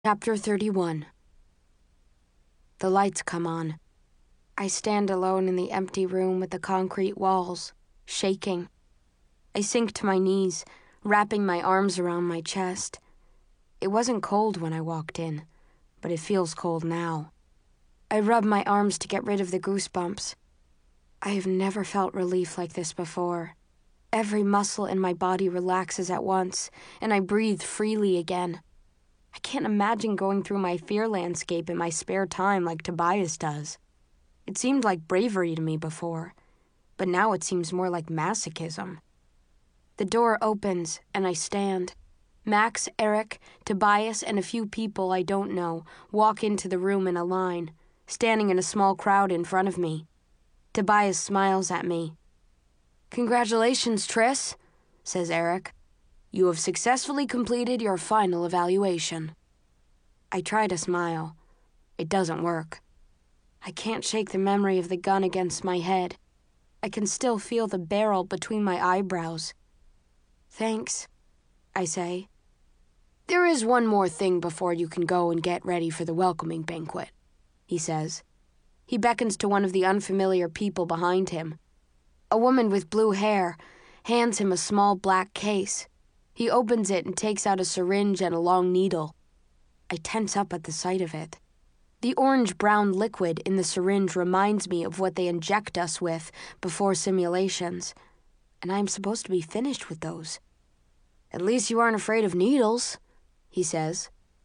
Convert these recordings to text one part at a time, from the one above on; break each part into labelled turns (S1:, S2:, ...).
S1: Chapter 31. The lights come on. I stand alone in the empty room with the concrete walls, shaking. I sink to my knees, wrapping my arms around my chest. It wasn't cold when I walked in, but it feels cold now. I rub my arms to get rid of the goosebumps. I have never felt relief like this before. Every muscle in my body relaxes at once, and I breathe freely again. I can't imagine going through my fear landscape in my spare time like Tobias does. It seemed like bravery to me before, but now it seems more like masochism. The door opens, and I stand. Max, Eric, Tobias, and a few people I don't know walk into the room in a line, standing in a small crowd in front of me. Tobias smiles at me. "Congratulations, Triss," says Eric. "You have successfully completed your final evaluation." I try to smile. It doesn't work. I can't shake the memory of the gun against my head. I can still feel the barrel between my eyebrows. "Thanks," I say. "There is one more thing before you can go and get ready for the welcoming banquet," he says. He beckons to one of the unfamiliar people behind him. A woman with blue hair hands him a small black case. He opens it and takes out a syringe and a long needle. I tense up at the sight of it. The orange-brown liquid in the syringe reminds me of what they inject us with before simulations, and I am supposed to be finished with those. "At least you aren't afraid of needles," he says.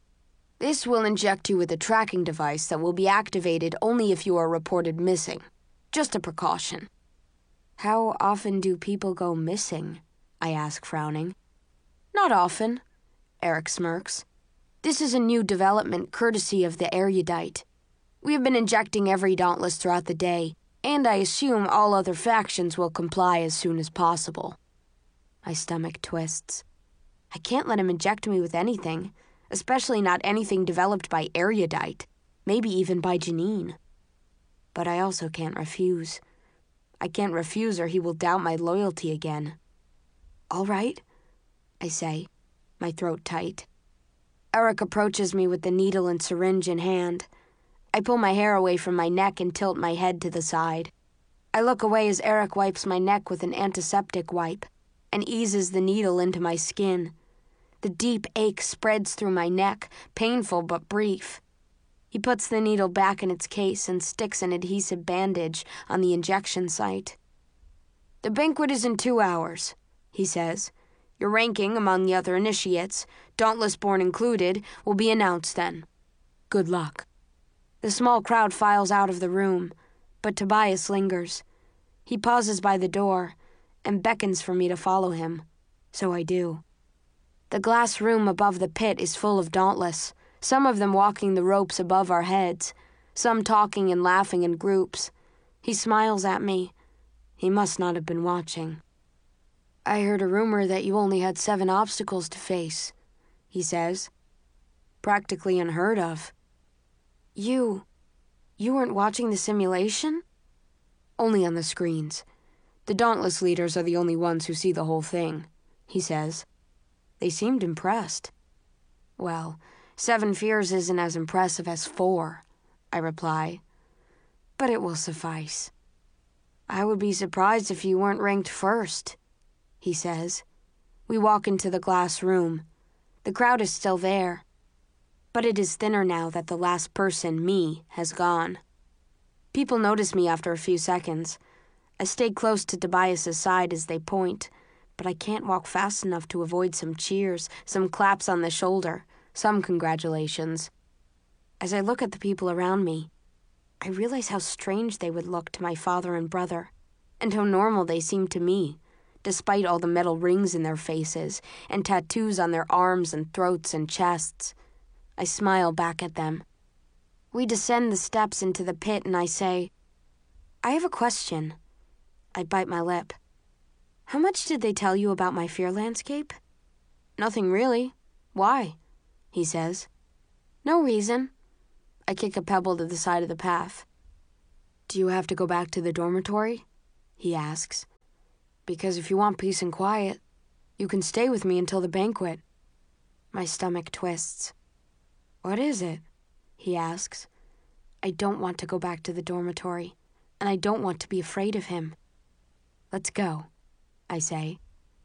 S1: "This will inject you with a tracking device that will be activated only if you are reported missing. Just a precaution." "How often do people go missing?" I ask, frowning. "Not often," Eric smirks. "This is a new development courtesy of the Erudite. We have been injecting every Dauntless throughout the day, and I assume all other factions will comply as soon as possible." My stomach twists. I can't let him inject me with anything, especially not anything developed by Erudite, maybe even by Janine. But I also can't refuse. I can't refuse or he will doubt my loyalty again. "All right," I say, my throat tight. Eric approaches me with the needle and syringe in hand. I pull my hair away from my neck and tilt my head to the side. I look away as Eric wipes my neck with an antiseptic wipe and eases the needle into my skin. The deep ache spreads through my neck, painful but brief. He puts the needle back in its case and sticks an adhesive bandage on the injection site. "The banquet is in 2 hours, he says. "Your ranking among the other initiates, Dauntless-born included, will be announced then. Good luck." The small crowd files out of the room, but Tobias lingers. He pauses by the door and beckons for me to follow him, so I do. The glass room above the pit is full of Dauntless, some of them walking the ropes above our heads, some talking and laughing in groups. He smiles at me. He must not have been watching. "I heard a rumor that you only had 7 obstacles to face," he says. "Practically unheard of." You weren't watching the simulation?" "Only on the screens. The Dauntless leaders are the only ones who see the whole thing," he says. They seemed impressed. "Well, 7 fears isn't as impressive as 4, I reply. "But it will suffice." "I would be surprised if you weren't ranked first," he says. We walk into the glass room. The crowd is still there, but it is thinner now that the last person, me, has gone. People notice me after a few seconds. I stay close to Tobias's side as they point, but I can't walk fast enough to avoid some cheers, some claps on the shoulder, some congratulations. As I look at the people around me, I realize how strange they would look to my father and brother, and how normal they seem to me, despite all the metal rings in their faces and tattoos on their arms and throats and chests. I smile back at them. We descend the steps into the pit and I say, "I have a question." I bite my lip. "How much did they tell you about my fear landscape?" "Nothing really. Why?" he says. "No reason." I kick a pebble to the side of the path. "Do you have to go back to the dormitory?" he asks. "Because if you want peace and quiet, you can stay with me until the banquet." My stomach twists. "What is it?" he asks. I don't want to go back to the dormitory, and I don't want to be afraid of him. "Let's go," I say.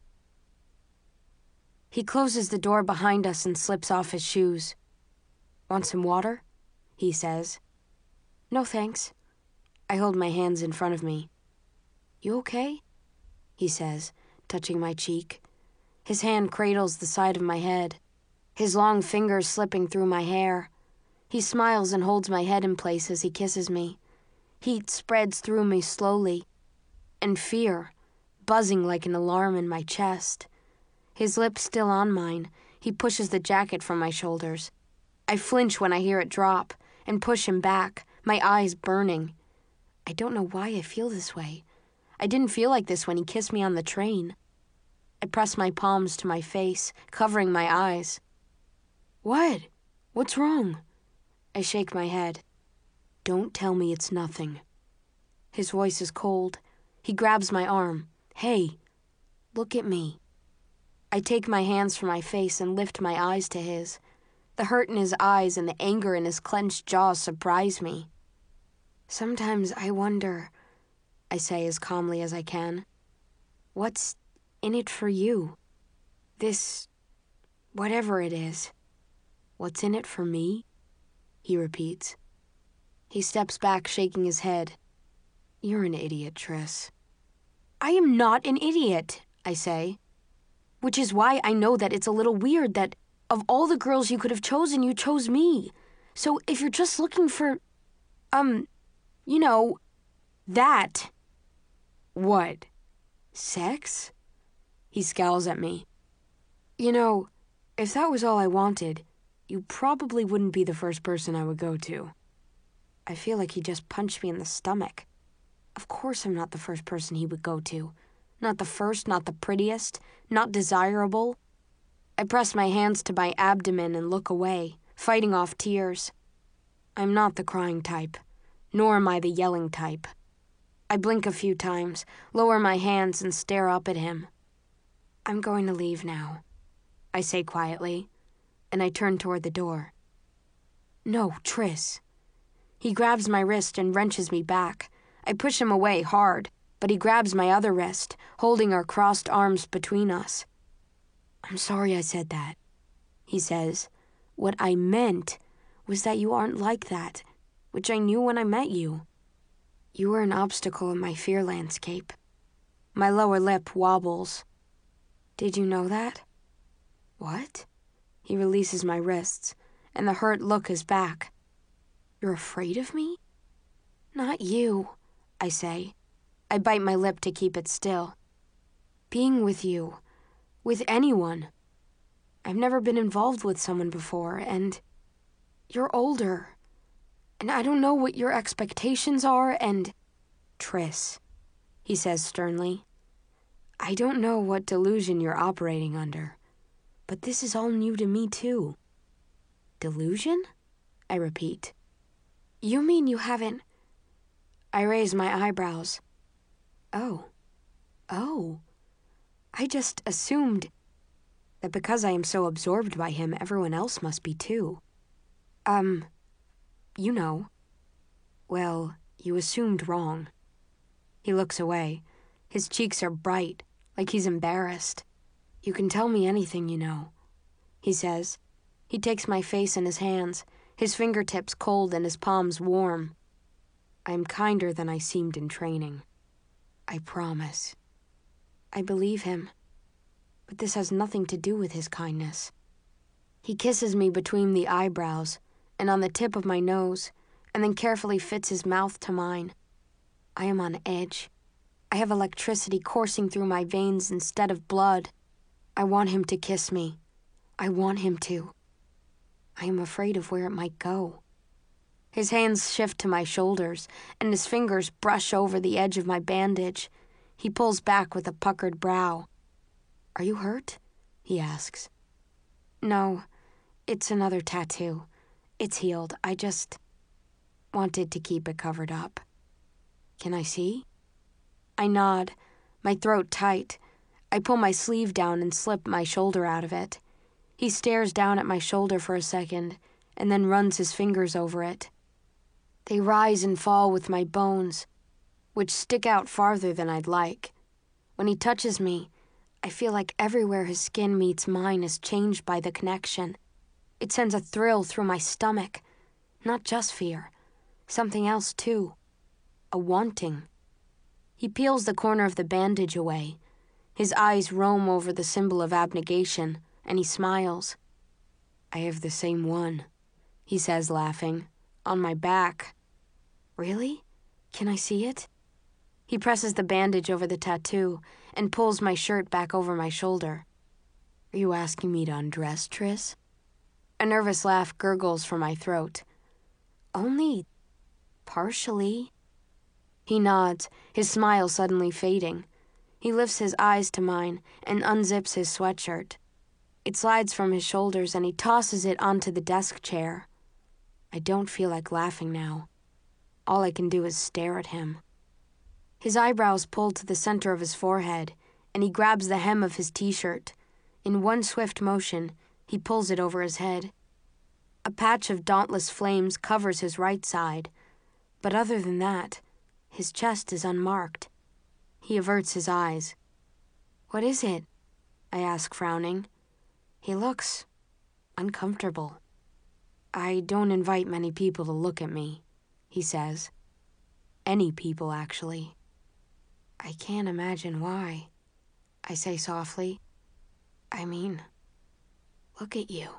S1: He closes the door behind us and slips off his shoes. "Want some water?" he says. "No, thanks." I hold my hands in front of me. "You okay?" he says, touching my cheek. His hand cradles the side of my head, his long fingers slipping through my hair. He smiles and holds my head in place as he kisses me. Heat spreads through me slowly, and fear, buzzing like an alarm in my chest. His lips still on mine, he pushes the jacket from my shoulders. I flinch when I hear it drop, and push him back, my eyes burning. I don't know why I feel this way. I didn't feel like this when he kissed me on the train. I press my palms to my face, covering my eyes. "What? What's wrong?" I shake my head. "Don't tell me it's nothing." His voice is cold. He grabs my arm. "Hey, look at me." I take my hands from my face and lift my eyes to his. The hurt in his eyes and the anger in his clenched jaw surprise me. "Sometimes I wonder," I say as calmly as I can, "what's in it for you? This, whatever it is. What's in it for me?" he repeats. He steps back, shaking his head. "You're an idiot, Tris." "I am not an idiot," I say. Which is why I know that it's a little weird that of all the girls you could have chosen, you chose me. So if you're just looking for, that. What? Sex? He scowls at me. If that was all I wanted, you probably wouldn't be the first person I would go to. I feel like he just punched me in the stomach. Of course I'm not the first person he would go to. Not the first, not the prettiest, not desirable. I press my hands to my abdomen and look away, fighting off tears. I'm not the crying type, nor am I the yelling type. I blink a few times, lower my hands, and stare up at him. "I'm going to leave now," I say quietly, and I turn toward the door. "No, Tris." He grabs my wrist and wrenches me back. I push him away hard, but he grabs my other wrist, holding our crossed arms between us. "I'm sorry I said that," he says. "What I meant was that you aren't like that, which I knew when I met you. You were an obstacle in my fear landscape." My lower lip wobbles. "Did you know that?" "What?" He releases my wrists, and the hurt look is back. "You're afraid of me?" "Not you," I say. I bite my lip to keep it still. "Being with you, with anyone. I've never been involved with someone before, and you're older. And I don't know what your expectations are, and—" "Tris," he says sternly, "I don't know what delusion you're operating under, but this is all new to me too." "Delusion?" I repeat. "You mean you haven't—" I raise my eyebrows. Oh. I just assumed that because I am so absorbed by him, everyone else must be too. You know. Well, you assumed wrong." He looks away. His cheeks are bright, like he's embarrassed. "You can tell me anything you know," he says. He takes my face in his hands, his fingertips cold and his palms warm. "I am kinder than I seemed in training. I promise." I believe him, but this has nothing to do with his kindness. He kisses me between the eyebrows and on the tip of my nose, and then carefully fits his mouth to mine. I am on edge. I have electricity coursing through my veins instead of blood. I want him to kiss me. I want him to. I am afraid of where it might go. His hands shift to my shoulders, and his fingers brush over the edge of my bandage. He pulls back with a puckered brow. "Are you hurt?" he asks. "No, it's another tattoo. It's healed. I just wanted to keep it covered up." "Can I see?" I nod, my throat tight. I pull my sleeve down and slip my shoulder out of it. He stares down at my shoulder for a second, and then runs his fingers over it. They rise and fall with my bones, which stick out farther than I'd like. When he touches me, I feel like everywhere his skin meets mine is changed by the connection. It sends a thrill through my stomach. Not just fear. Something else, too. A wanting. He peels the corner of the bandage away. His eyes roam over the symbol of abnegation, and he smiles. I have the same one, he says, laughing. On my back. Really? Can I see it? He presses the bandage over the tattoo and pulls my shirt back over my shoulder. Are you asking me to undress, Triss? A nervous laugh gurgles from my throat. Only partially. He nods, his smile suddenly fading. He lifts his eyes to mine and unzips his sweatshirt. It slides from his shoulders and he tosses it onto the desk chair. I don't feel like laughing now. All I can do is stare at him. His eyebrows pull to the center of his forehead, and he grabs the hem of his t-shirt. In one swift motion, he pulls it over his head. A patch of dauntless flames covers his right side, but other than that, his chest is unmarked. He averts his eyes. What is it? I ask, frowning. He looks uncomfortable. I don't invite many people to look at me, he says. Any people, actually. I can't imagine why, I say softly. I mean, look at you.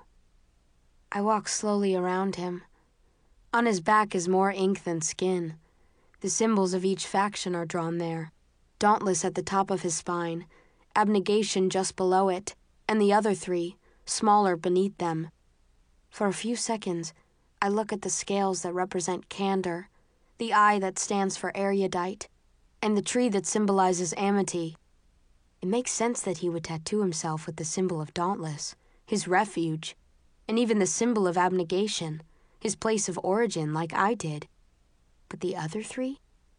S1: I walk slowly around him. On his back is more ink than skin. The symbols of each faction are drawn there. Dauntless at the top of his spine, abnegation just below it, and the other three, smaller beneath them. For a few seconds, I look at the scales that represent candor, the eye that stands for erudite, and the tree that symbolizes amity. It makes sense that he would tattoo himself with the symbol of Dauntless, his refuge, and even the symbol of abnegation, his place of origin, like I did. But the other three?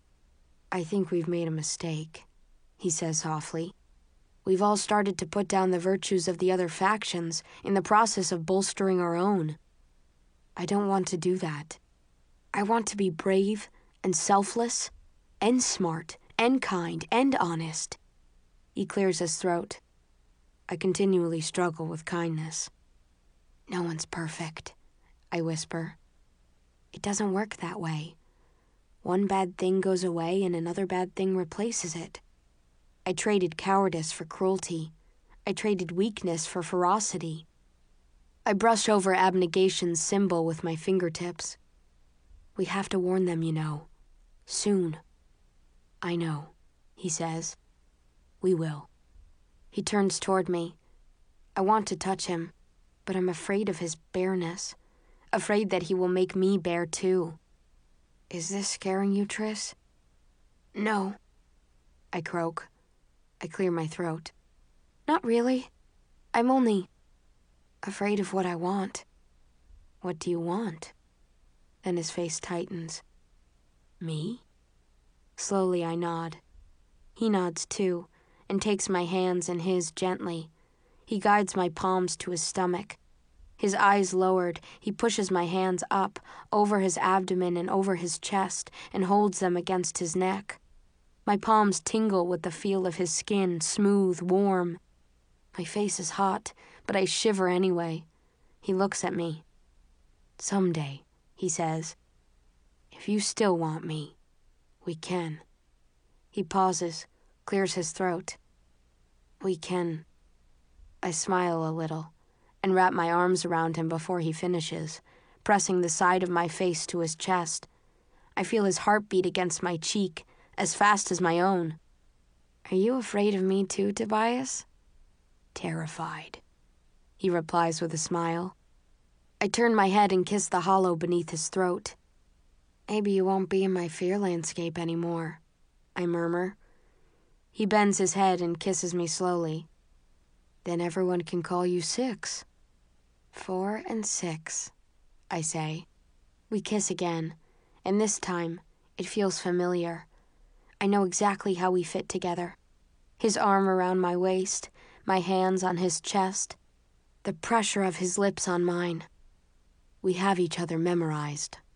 S1: I think we've made a mistake, he says softly. We've all started to put down the virtues of the other factions in the process of bolstering our own. I don't want to do that. I want to be brave and selfless and smart and kind and honest. He clears his throat. I continually struggle with kindness. No one's perfect, I whisper. It doesn't work that way. One bad thing goes away and another bad thing replaces it. I traded cowardice for cruelty. I traded weakness for ferocity. I brush over abnegation's symbol with my fingertips. We have to warn them, you know. Soon. I know, he says. We will. He turns toward me. I want to touch him, but I'm afraid of his bareness, afraid that he will make me bare too. Is this scaring you, Triss? No, I croak. I clear my throat. Not really. I'm only afraid of what I want. What do you want? Then his face tightens. Me? Slowly I nod. He nods too, and takes my hands in his gently. He guides my palms to his stomach. His eyes lowered, he pushes my hands up, over his abdomen and over his chest, and holds them against his neck. My palms tingle with the feel of his skin, smooth, warm. My face is hot, but I shiver anyway. He looks at me. Someday, he says, if you still want me, we can. He pauses, clears his throat. We can. I smile a little and wrap my arms around him before he finishes, pressing the side of my face to his chest. I feel his heartbeat against my cheek, as fast as my own. Are you afraid of me too, Tobias? Terrified, he replies with a smile. I turn my head and kiss the hollow beneath his throat. Maybe you won't be in my fear landscape anymore, I murmur. He bends his head and kisses me slowly. Then everyone can call you Six. 4 and 6, I say. We kiss again, and this time it feels familiar. I know exactly how we fit together. His arm around my waist, my hands on his chest, the pressure of his lips on mine. We have each other memorized.